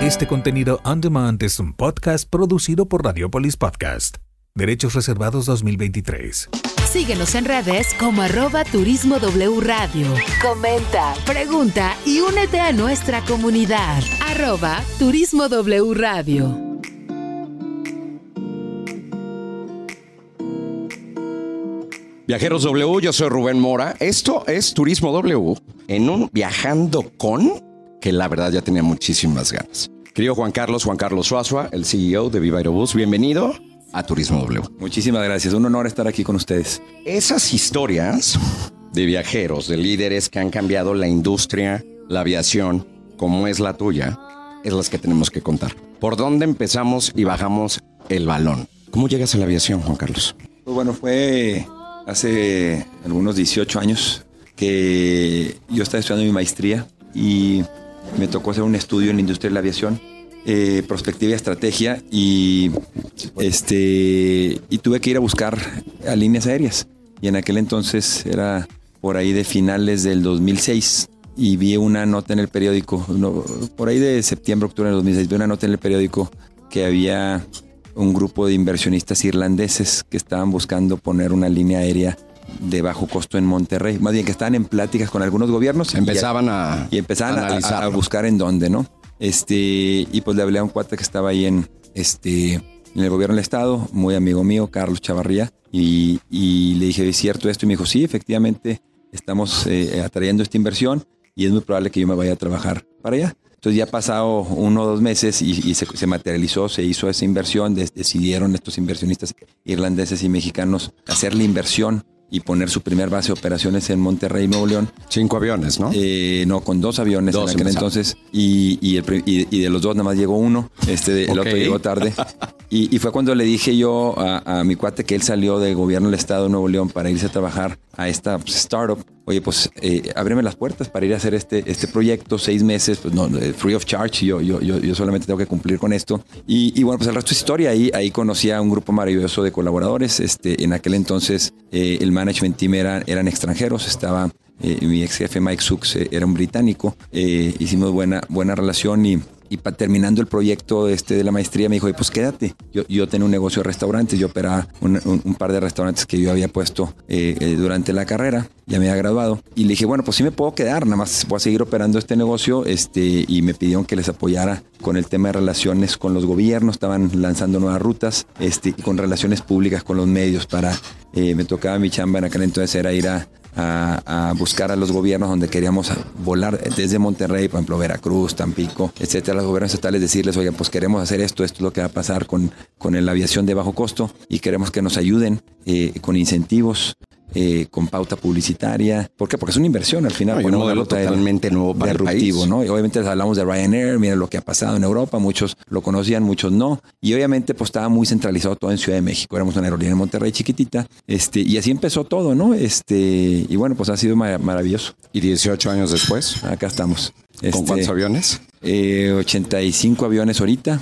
Este contenido on demand es un podcast producido por Radiopolis Podcast. Derechos reservados 2023. Síguenos en redes como @Turismo W Radio. Comenta, pregunta y únete a nuestra comunidad. @Turismo W Radio. Viajeros W, yo soy Rubén Mora. Esto es Turismo W en un Viajando con, que la verdad ya tenía muchísimas ganas. Querido Juan Carlos Suazua, el CEO de Viva Aerobús, bienvenido a Turismo W. Muchísimas gracias, un honor estar aquí con ustedes. Esas historias de viajeros, de líderes que han cambiado la industria, la aviación, como es la tuya, es las que tenemos que contar. ¿Por dónde empezamos y bajamos el balón? ¿Cómo llegas a la aviación, Juan Carlos? Pues bueno, fue hace algunos 18 años que yo estaba estudiando mi maestría y me tocó hacer un estudio en la industria de la aviación, prospectiva y estrategia, y tuve que ir a buscar a líneas aéreas. Y en aquel entonces era por ahí de finales del 2006 y vi una nota en el periódico, por ahí de septiembre, octubre del 2006, vi una nota en el periódico que había un grupo de inversionistas irlandeses que estaban buscando poner una línea aérea de bajo costo en Monterrey. Más bien que estaban en pláticas con algunos gobiernos. Empezaban a buscar en dónde, ¿no? Y pues le hablé a un cuate que estaba ahí en el gobierno del estado, muy amigo mío, Carlos Chavarría, y le dije, ¿es cierto esto? Y me dijo, sí, efectivamente, estamos atrayendo esta inversión y es muy probable que yo me vaya a trabajar para allá. Entonces ya ha pasado 1 o 2 meses y se materializó, se hizo esa inversión, decidieron estos inversionistas irlandeses y mexicanos hacer la inversión y poner su primer base de operaciones en Monterrey, Nuevo León. 5 aviones, ¿no? No, con 2 aviones en aquel entonces. Y de los 2 nada más llegó uno. El otro llegó tarde. Y fue cuando le dije yo a mi cuate que él salió del gobierno del estado de Nuevo León para irse a trabajar a esta startup. Oye, pues ábreme las puertas para ir a hacer este proyecto, 6 meses, pues no, free of charge. Yo solamente tengo que cumplir con esto. Y bueno, pues el resto es historia. Ahí conocí a un grupo maravilloso de colaboradores. En aquel entonces el management team eran extranjeros. Estaba mi ex jefe Mike Sux, era un británico. Hicimos buena relación y terminando el proyecto de la maestría me dijo, pues quédate. Yo tenía un negocio de restaurantes, yo operaba un par de restaurantes que yo había puesto durante la carrera, ya me había graduado. Y le dije, bueno, pues sí me puedo quedar, nada más voy a seguir operando este negocio. Y me pidieron que les apoyara con el tema de relaciones con los gobiernos, estaban lanzando nuevas rutas, y con relaciones públicas con los medios me tocaba mi chamba en aquel entonces era ir a buscar a los gobiernos donde queríamos volar desde Monterrey, por ejemplo, Veracruz, Tampico, etcétera, los gobiernos estatales, decirles, oye, pues queremos hacer esto es lo que va a pasar con la aviación de bajo costo y queremos que nos ayuden con incentivos, con pauta publicitaria. ¿Por qué? Porque es una inversión al final. Un modelo totalmente nuevo para el país, ¿no? Y obviamente hablamos de Ryanair, mira lo que ha pasado en Europa, muchos lo conocían, muchos no. Y obviamente pues estaba muy centralizado todo en Ciudad de México. Éramos una aerolínea en Monterrey chiquitita, y así empezó todo, ¿no? Y bueno, pues ha sido maravilloso. ¿Y 18 años después? Acá estamos. ¿Con cuántos aviones? 85 aviones ahorita,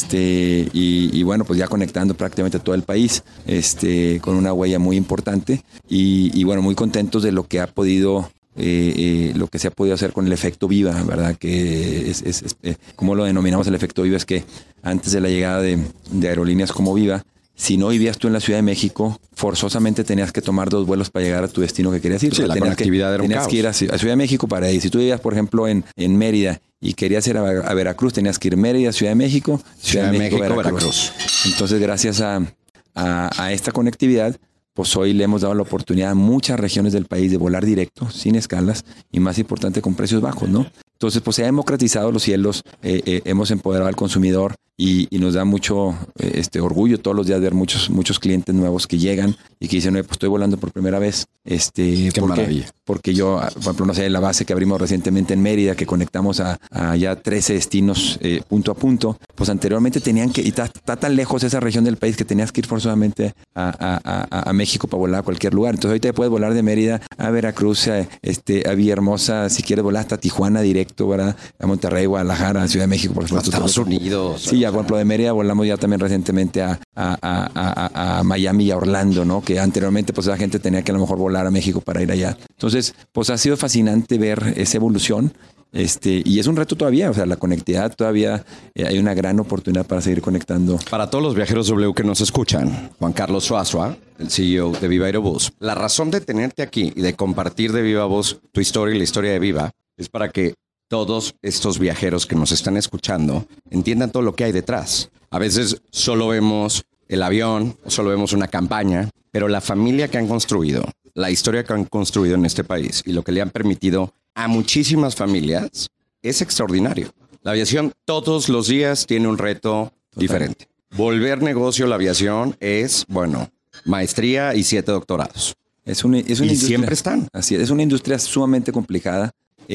y bueno, pues ya conectando prácticamente todo el país, con una huella muy importante, y bueno, muy contentos de lo que ha podido, lo que se ha podido hacer con el efecto Viva, ¿verdad? Que es como lo denominamos el efecto Viva, es que antes de la llegada de aerolíneas como Viva, si no vivías tú en la Ciudad de México, forzosamente tenías que tomar 2 vuelos para llegar a tu destino que querías ir. Sí, la conectividad era un caos. Tenías que ir a Ciudad de México para ir. Si tú vivías, por ejemplo, en Mérida y querías ir a Veracruz, tenías que ir Mérida, Ciudad de México, Ciudad de México, Veracruz. Entonces, gracias a esta conectividad, pues hoy le hemos dado la oportunidad a muchas regiones del país de volar directo, sin escalas, y más importante, con precios bajos, ¿no? Entonces, pues se ha democratizado los cielos, hemos empoderado al consumidor y nos da mucho orgullo todos los días ver muchos clientes nuevos que llegan y que dicen, oye, pues estoy volando por primera vez. Qué maravilla. Porque yo, por ejemplo, no sé, la base que abrimos recientemente en Mérida, que conectamos a ya 13 destinos punto a punto, pues anteriormente tenían que, y está tan lejos esa región del país que tenías que ir forzosamente a México para volar a cualquier lugar. Entonces ahorita puedes volar de Mérida a Veracruz, a Villahermosa, si quieres volar hasta Tijuana directo, ¿verdad? A Monterrey, Guadalajara, a Ciudad de México, por supuesto. Estados Unidos. Sí, ya por ejemplo de Mérida volamos ya también recientemente a Miami y a Orlando, ¿no? Que anteriormente pues la gente tenía que a lo mejor volar a México para ir allá. Entonces, pues ha sido fascinante ver esa evolución Y es un reto todavía, o sea, la conectividad todavía hay una gran oportunidad para seguir conectando. Para todos los viajeros W que nos escuchan, Juan Carlos Zuazua, el CEO de Viva Aerobús, la razón de tenerte aquí y de compartir de viva voz tu historia y la historia de Viva es para que todos estos viajeros que nos están escuchando entiendan todo lo que hay detrás. A veces solo vemos el avión, o solo vemos una campaña, pero la familia que han construido, la historia que han construido en este país y lo que le han permitido a muchísimas familias es extraordinario. La aviación todos los días tiene un reto diferente. Volver negocio la aviación es, maestría y 7 doctorados. Es una industria, siempre están. Así es una industria sumamente complicada.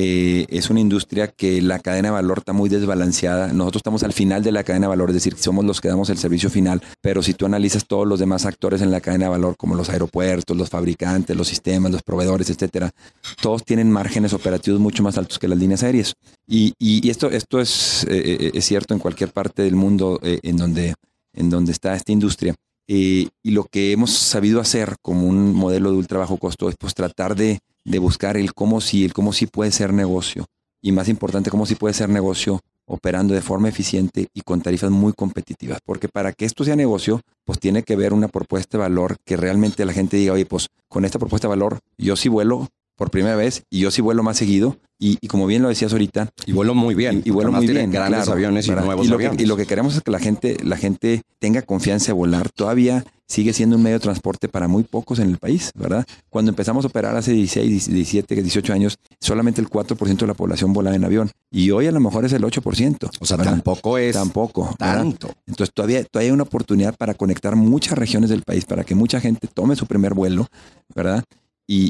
Es una industria que la cadena de valor está muy desbalanceada. Nosotros estamos al final de la cadena de valor, es decir, somos los que damos el servicio final, pero si tú analizas todos los demás actores en la cadena de valor, como los aeropuertos, los fabricantes, los sistemas, los proveedores, etcétera, todos tienen márgenes operativos mucho más altos que las líneas aéreas. Y esto es cierto en cualquier parte del mundo en donde está esta industria. Y lo que hemos sabido hacer como un modelo de ultra bajo costo es pues tratar de buscar el cómo sí puede ser negocio. Y más importante, cómo sí puede ser negocio operando de forma eficiente y con tarifas muy competitivas. Porque para que esto sea negocio, pues tiene que haber una propuesta de valor que realmente la gente diga, oye, pues con esta propuesta de valor yo sí vuelo por primera vez y yo sí vuelo más seguido. Y como bien lo decías ahorita. Y vuelo muy bien. Y vuelo muy bien. Grandes aviones y nuevos aviones. Y lo que queremos es que la gente tenga confianza de volar. Todavía sigue siendo un medio de transporte para muy pocos en el país, ¿verdad? Cuando empezamos a operar hace 16, 17, 18 años, solamente el 4% de la población volaba en avión. Y hoy a lo mejor es el 8%. O sea, ¿verdad? Tampoco es tanto. ¿Verdad? Entonces todavía hay una oportunidad para conectar muchas regiones del país, para que mucha gente tome su primer vuelo, ¿verdad? Y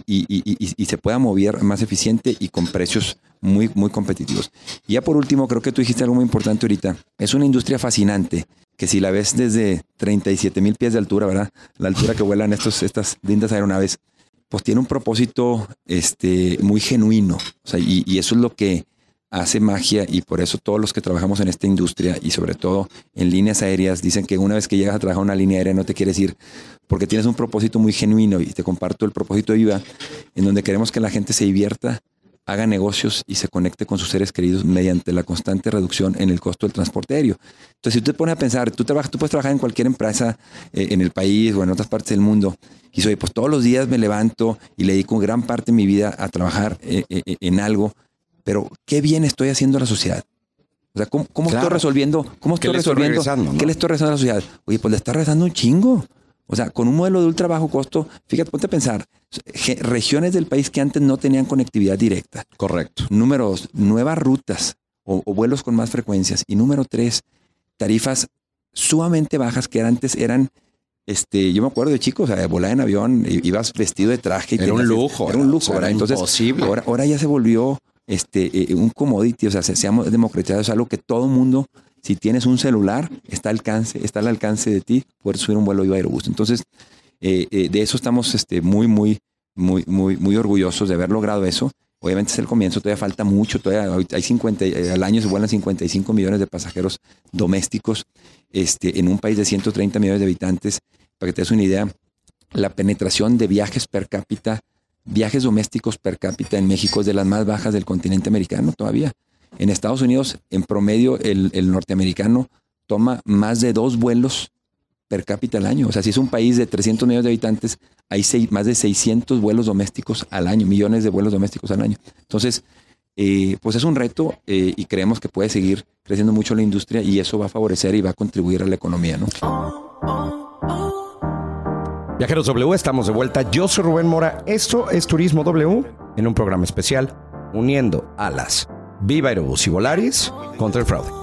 se pueda mover más eficiente y con precios muy, muy competitivos. Y ya por último, creo que tú dijiste algo muy importante ahorita. Es una industria fascinante que si la ves desde 37,000 pies de altura, ¿verdad? La altura que vuelan estas lindas aeronaves, pues tiene un propósito muy genuino. O sea, y eso es lo que hace magia, y por eso todos los que trabajamos en esta industria y sobre todo en líneas aéreas dicen que una vez que llegas a trabajar en una línea aérea no te quieres ir porque tienes un propósito muy genuino. Y te comparto el propósito de Viva, en donde queremos que la gente se divierta, haga negocios y se conecte con sus seres queridos mediante la constante reducción en el costo del transporte aéreo. Entonces, si tú te pones a pensar, tú puedes trabajar en cualquier empresa en el país o en otras partes del mundo y soy, pues todos los días me levanto y le dedico gran parte de mi vida a trabajar en algo, pero qué bien estoy haciendo a la sociedad. O sea, ¿cómo claro. estoy resolviendo? ¿Qué le estoy regresando a la sociedad? Oye, pues le está regresando un chingo. O sea, con un modelo de ultra bajo costo, fíjate, ponte a pensar, regiones del país que antes no tenían conectividad directa. Correcto. Número 2, nuevas rutas o vuelos con más frecuencias. Y número 3, tarifas sumamente bajas que antes eran, yo me acuerdo de chicos, o sea, volar en avión, ibas vestido de traje. Era un lujo. Era un lujo, ¿verdad? Entonces, imposible. Ahora ya se volvió un commodity, o sea, se ha democratizado, es algo que todo mundo, si tienes un celular, está al alcance de ti poder subir un vuelo Viva Aerobús. Entonces, de eso estamos muy orgullosos de haber logrado eso. Obviamente es el comienzo, todavía falta mucho, todavía hay al año se vuelan 55 millones de pasajeros domésticos en un país de 130 millones de habitantes. Para que te des una idea, la penetración de viajes per cápita, viajes domésticos per cápita en México es de las más bajas del continente americano todavía. En Estados Unidos, en promedio, el norteamericano toma más de 2 vuelos per cápita al año. O sea, si es un país de 300 millones de habitantes, hay más de 600 vuelos domésticos al año, millones de vuelos domésticos al año. Entonces, pues es un reto y creemos que puede seguir creciendo mucho la industria y eso va a favorecer y va a contribuir a la economía, ¿no? Viajeros W, estamos de vuelta. Yo soy Rubén Mora. Esto es Turismo W en un programa especial uniendo a las Viva Aerobús y Volaris contra el fraude.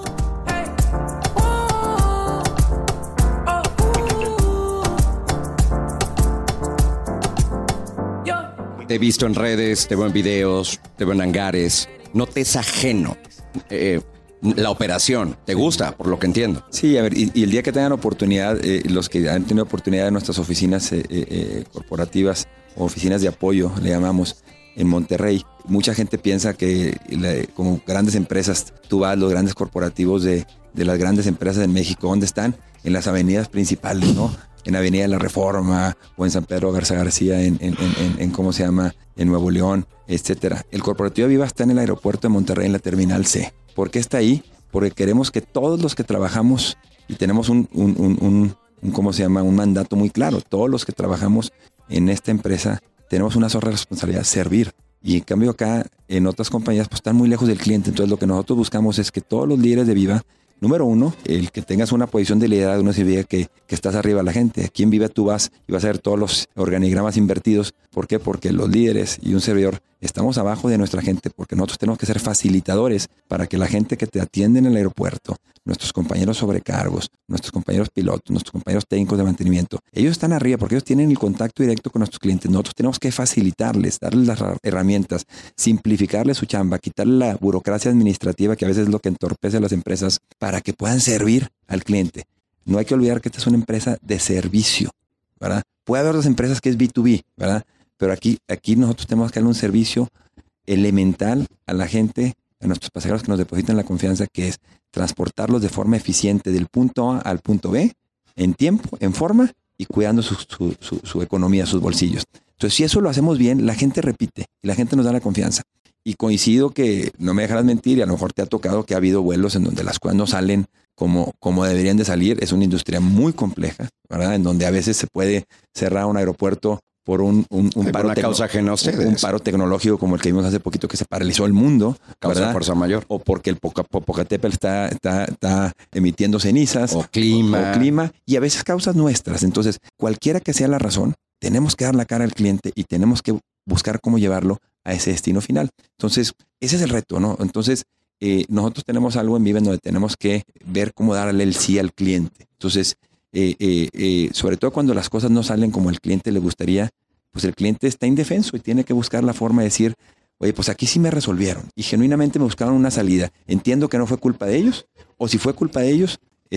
Te he visto en redes, te veo en videos, te veo en hangares. No te es ajeno la operación. ¿Te gusta, por lo que entiendo? Sí, a ver, y el día que tengan oportunidad, los que han tenido oportunidad en nuestras oficinas corporativas o oficinas de apoyo, le llamamos, en Monterrey, mucha gente piensa que como grandes empresas, tú vas, los grandes corporativos de las grandes empresas en México, ¿dónde están? En las avenidas principales, ¿no? en Avenida de la Reforma o en San Pedro Garza García, en ¿cómo se llama? En Nuevo León, etcétera. El corporativo Viva está en el aeropuerto de Monterrey, en la Terminal C. ¿Por qué está ahí? Porque queremos que todos los que trabajamos, y tenemos ¿cómo se llama? Un mandato muy claro. Todos los que trabajamos en esta empresa tenemos una sola responsabilidad, servir. Y en cambio acá, en otras compañías, pues están muy lejos del cliente. Entonces lo que nosotros buscamos es que todos los líderes de Viva, número uno, el que tengas una posición de liderazgo no significa que estás arriba de la gente. Aquí en Viva tú vas y vas a ver todos los organigramas invertidos. ¿Por qué? Porque los líderes y un servidor estamos abajo de nuestra gente, porque nosotros tenemos que ser facilitadores para que la gente que te atiende en el aeropuerto, nuestros compañeros sobrecargos, nuestros compañeros pilotos, nuestros compañeros técnicos de mantenimiento, ellos están arriba porque ellos tienen el contacto directo con nuestros clientes. Nosotros tenemos que facilitarles, darles las herramientas, simplificarles su chamba, quitarle la burocracia administrativa que a veces es lo que entorpece a las empresas para que puedan servir al cliente. No hay que olvidar que esta es una empresa de servicio, ¿verdad? Puede haber otras empresas que es B2B, ¿verdad? Pero aquí nosotros tenemos que darle un servicio elemental a la gente, a nuestros pasajeros que nos depositan la confianza, que es transportarlos de forma eficiente del punto A al punto B, en tiempo, en forma y cuidando su economía, sus bolsillos. Entonces, si eso lo hacemos bien, la gente repite y la gente nos da la confianza. Y coincido que, no me dejarás mentir, y a lo mejor te ha tocado que ha habido vuelos en donde las cosas no salen como deberían de salir. Es una industria muy compleja, ¿verdad? En donde a veces se puede cerrar un aeropuerto por un paro, causa ajena a ustedes. Un paro tecnológico como el que vimos hace poquito, que se paralizó el mundo, causa ¿verdad? Fuerza mayor. O porque el Popocatépetl está emitiendo cenizas. O clima. Y a veces causas nuestras. Entonces, cualquiera que sea la razón, tenemos que dar la cara al cliente y tenemos que buscar cómo llevarlo a ese destino final. Entonces, ese es el reto, ¿no? Entonces, nosotros tenemos algo en Viva en donde tenemos que ver cómo darle el sí al cliente. Entonces, sobre todo cuando las cosas no salen como el cliente le gustaría, pues el cliente está indefenso y tiene que buscar la forma de decir, oye, pues aquí sí me resolvieron y genuinamente me buscaron una salida. Entiendo que no fue culpa de ellos, o si fue culpa de ellos,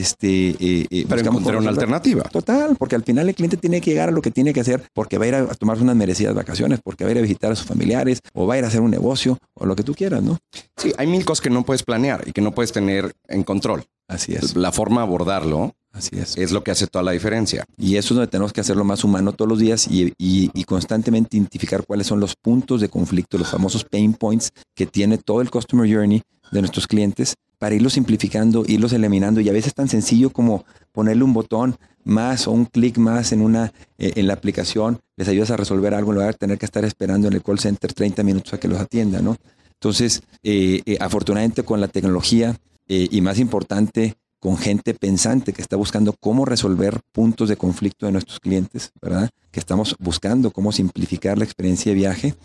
pero encontrar una alternativa. Total, porque al final el cliente tiene que llegar a lo que tiene que hacer, porque va a ir a tomarse unas merecidas vacaciones, porque va a ir a visitar a sus familiares, o va a ir a hacer un negocio, o lo que tú quieras, ¿no? Sí, hay mil cosas que no puedes planear y que no puedes tener en control. Así es. La forma de abordarlo Así es lo que hace toda la diferencia. Y eso es donde tenemos que hacerlo más humano todos los días y constantemente identificar cuáles son los puntos de conflicto, los famosos pain points que tiene todo el customer journey de nuestros clientes, para irlos simplificando, irlos eliminando. Y a veces tan sencillo como ponerle un botón más o un clic más en la aplicación, les ayudas a resolver algo en lugar de tener que estar esperando en el call center 30 minutos a que los atienda, ¿no? Entonces, afortunadamente con la tecnología y más importante, con gente pensante que está buscando cómo resolver puntos de conflicto de nuestros clientes, ¿verdad? Que estamos buscando cómo simplificar la experiencia de viaje,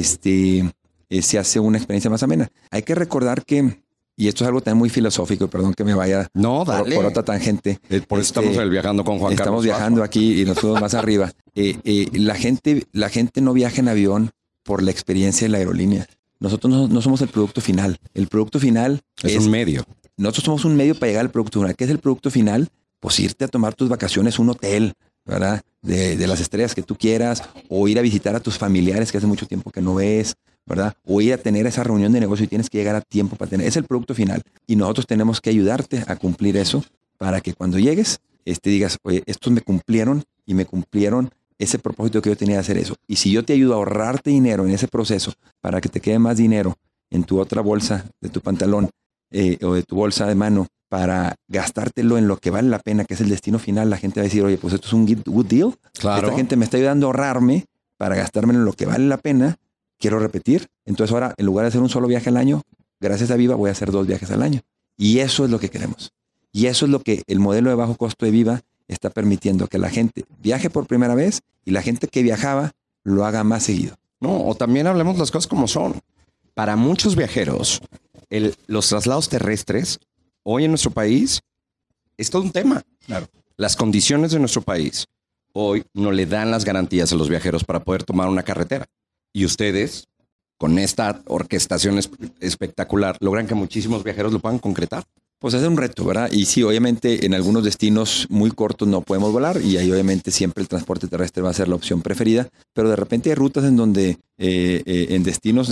se hace una experiencia más amena. Hay que recordar que, y esto es algo también muy filosófico, perdón que me vaya por otra tangente. Por eso estamos viajando con Juan Carlos. Estamos viajando aquí y nos fuimos más arriba. La gente no viaja en avión por la experiencia de la aerolínea. Nosotros no somos el producto final. El producto final es un medio. Nosotros somos un medio para llegar al producto final. ¿Qué es el producto final? Pues irte a tomar tus vacaciones a un hotel, ¿verdad? De las estrellas que tú quieras, o ir a visitar a tus familiares que hace mucho tiempo que no ves, ¿verdad? O ir a tener esa reunión de negocio y tienes que llegar a tiempo para tener. Es el producto final. Y nosotros tenemos que ayudarte a cumplir eso para que cuando llegues, digas, oye, estos me cumplieron y me cumplieron ese propósito que yo tenía de hacer eso. Y si yo te ayudo a ahorrarte dinero en ese proceso para que te quede más dinero en tu otra bolsa de tu pantalón o de tu bolsa de mano para gastártelo en lo que vale la pena, que es el destino final, la gente va a decir, oye, pues esto es un good deal. Claro. Esta gente me está ayudando a ahorrarme para gastármelo en lo que vale la pena. Quiero repetir. Entonces ahora, en lugar de hacer un solo viaje al año, gracias a Viva voy a hacer 2 viajes al año. Y eso es lo que queremos. Y eso es lo que el modelo de bajo costo de Viva está permitiendo, que la gente viaje por primera vez y la gente que viajaba lo haga más seguido. No, o también hablemos las cosas como son. Para muchos viajeros, los traslados terrestres hoy en nuestro país es todo un tema. Claro. Las condiciones de nuestro país hoy no le dan las garantías a los viajeros para poder tomar una carretera. Y ustedes, con esta orquestación espectacular, logran que muchísimos viajeros lo puedan concretar. Pues es un reto, ¿verdad? Y sí, obviamente en algunos destinos muy cortos no podemos volar y ahí obviamente siempre el transporte terrestre va a ser la opción preferida, pero de repente hay rutas en donde en destinos de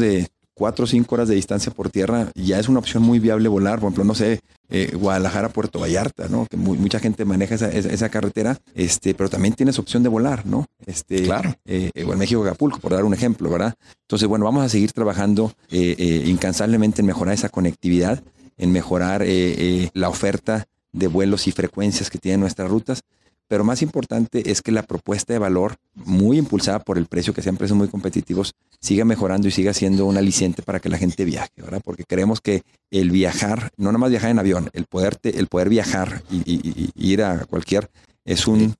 4 o 5 horas de distancia por tierra, ya es una opción muy viable volar. Por ejemplo, no sé, Guadalajara, Puerto Vallarta, ¿no? Que mucha gente maneja esa carretera, pero también tienes opción de volar, ¿no? Claro. O en México, Acapulco, por dar un ejemplo, ¿verdad? Entonces, bueno, vamos a seguir trabajando incansablemente en mejorar esa conectividad, en mejorar la oferta de vuelos y frecuencias que tienen nuestras rutas. Pero más importante es que la propuesta de valor, muy impulsada por el precio, que sean precios muy competitivos, siga mejorando y siga siendo un aliciente para que la gente viaje, ¿verdad? Porque creemos que el viajar, no nada más viajar en avión, el poder viajar y ir a cualquier, es un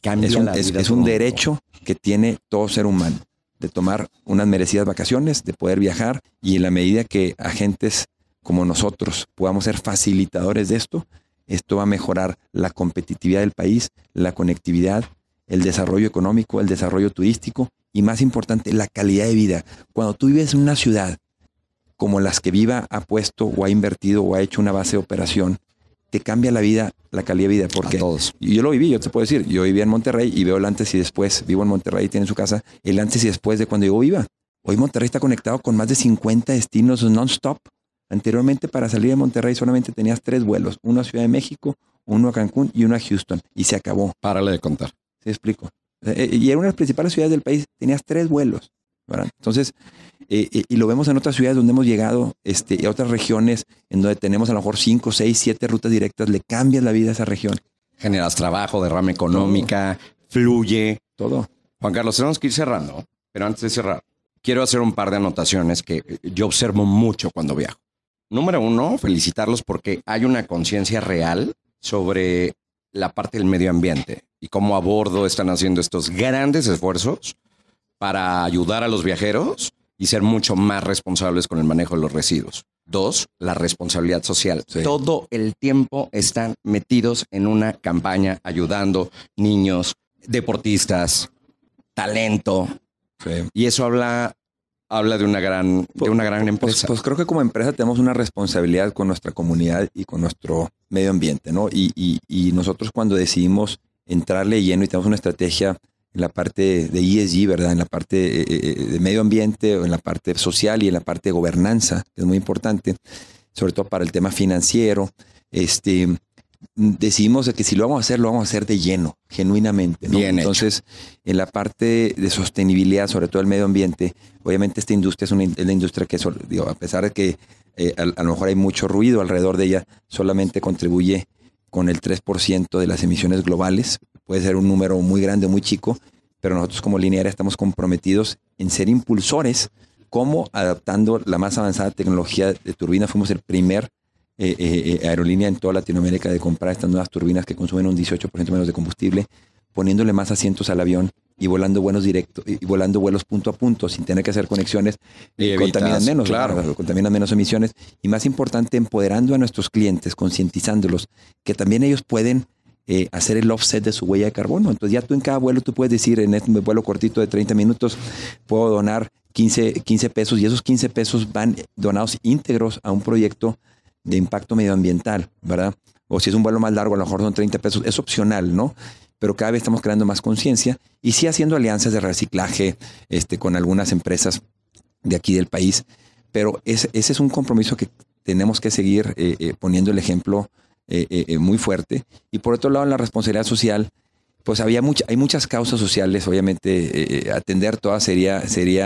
derecho que tiene todo ser humano, de tomar unas merecidas vacaciones, de poder viajar, y en la medida que agentes como nosotros podamos ser facilitadores de esto va a mejorar la competitividad del país, la conectividad, el desarrollo económico, el desarrollo turístico y, más importante, la calidad de vida. Cuando tú vives en una ciudad como las que Viva ha puesto o ha invertido o ha hecho una base de operación, te cambia la vida, la calidad de vida. Porque yo lo viví, yo te puedo decir, yo vivía en Monterrey y veo el antes y después. Vivo en Monterrey y tiene en su casa el antes y después de cuando yo Viva. Hoy Monterrey está conectado con más de 50 destinos non-stop. Anteriormente, para salir de Monterrey solamente tenías 3 vuelos, uno a Ciudad de México, uno a Cancún y uno a Houston, y se acabó. Párale de contar. ¿Sí explico? Y era una de las principales ciudades del país, tenías 3 vuelos, ¿verdad? Entonces, y lo vemos en otras ciudades donde hemos llegado, y otras regiones en donde tenemos a lo mejor 5, 6, 7 rutas directas, le cambias la vida a esa región. Generas trabajo, derrama económica, fluye. Todo. Juan Carlos, tenemos que ir cerrando, pero antes de cerrar, quiero hacer un par de anotaciones que yo observo mucho cuando viajo. Número 1, felicitarlos porque hay una conciencia real sobre la parte del medio ambiente y cómo a bordo están haciendo estos grandes esfuerzos para ayudar a los viajeros y ser mucho más responsables con el manejo de los residuos. 2, la responsabilidad social. Sí. Todo el tiempo están metidos en una campaña ayudando niños, deportistas, talento. Sí. Y eso habla de una gran empresa. Pues creo que como empresa tenemos una responsabilidad con nuestra comunidad y con nuestro medio ambiente, ¿no? Y nosotros cuando decidimos entrarle lleno y tenemos una estrategia en la parte de ESG, ¿verdad? En la parte de medio ambiente, o en la parte social y en la parte de gobernanza, que es muy importante, sobre todo para el tema financiero, decidimos de que si lo vamos a hacer de lleno, genuinamente, ¿no? Bien Entonces, hecho. En la parte de sostenibilidad, sobre todo el medio ambiente, obviamente esta industria es la industria que, a pesar de que a lo mejor hay mucho ruido alrededor de ella, solamente contribuye con el 3% de las emisiones globales. Puede ser un número muy grande o muy chico, pero nosotros como línea aérea estamos comprometidos en ser impulsores, como adaptando la más avanzada tecnología de turbinas. Fuimos el primer aerolínea en toda Latinoamérica de comprar estas nuevas turbinas que consumen un 18% menos de combustible, poniéndole más asientos al avión y volando vuelos directos y volando vuelos punto a punto sin tener que hacer conexiones. Contaminan menos, claro. Contaminan menos emisiones, y más importante, empoderando a nuestros clientes, concientizándolos que también ellos pueden hacer el offset de su huella de carbono. Entonces ya tú en cada vuelo tú puedes decir, en este vuelo cortito de 30 minutos puedo donar 15 pesos, y esos 15 pesos van donados íntegros a un proyecto de impacto medioambiental, ¿verdad? O si es un vuelo más largo, a lo mejor son 30 pesos, es opcional, ¿no? Pero cada vez estamos creando más conciencia y sí haciendo alianzas de reciclaje con algunas empresas de aquí del país. Pero ese es un compromiso que tenemos que seguir poniendo el ejemplo muy fuerte. Y por otro lado, en la responsabilidad social, pues hay muchas causas sociales. Obviamente, atender todas sería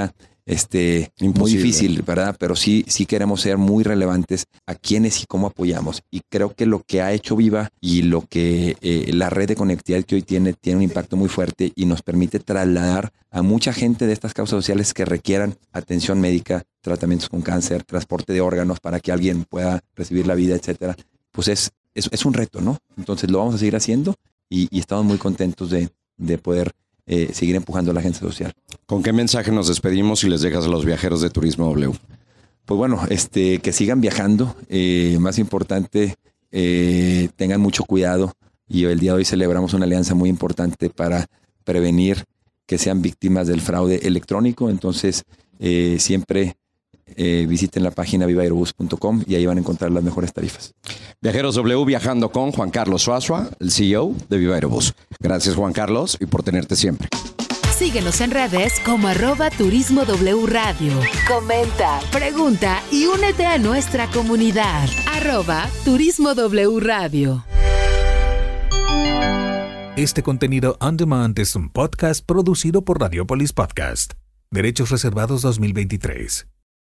muy difícil, ¿verdad? Pero sí queremos ser muy relevantes a quiénes y cómo apoyamos. Y creo que lo que ha hecho Viva y lo que la red de conectividad que hoy tiene un impacto muy fuerte y nos permite trasladar a mucha gente de estas causas sociales que requieran atención médica, tratamientos con cáncer, transporte de órganos para que alguien pueda recibir la vida, etcétera. Pues es un reto, ¿no? Entonces lo vamos a seguir haciendo y estamos muy contentos de poder seguir empujando a la agencia social. ¿Con qué mensaje nos despedimos y les dejas a los viajeros de Turismo W? Pues bueno, que sigan viajando. Más importante, tengan mucho cuidado. Y el día de hoy celebramos una alianza muy importante para prevenir que sean víctimas del fraude electrónico. Entonces, siempre visiten la página vivaerobus.com y ahí van a encontrar las mejores tarifas. Viajeros W, viajando con Juan Carlos Suazua, el CEO de Viva Aerobus. Gracias, Juan Carlos, y por tenerte siempre. Síguenos en redes como @turismo_w radio. Comenta, pregunta y únete a nuestra comunidad. @turismo_w radio. Este contenido on demand es un podcast producido por Radiopolis Podcast. Derechos reservados 2023.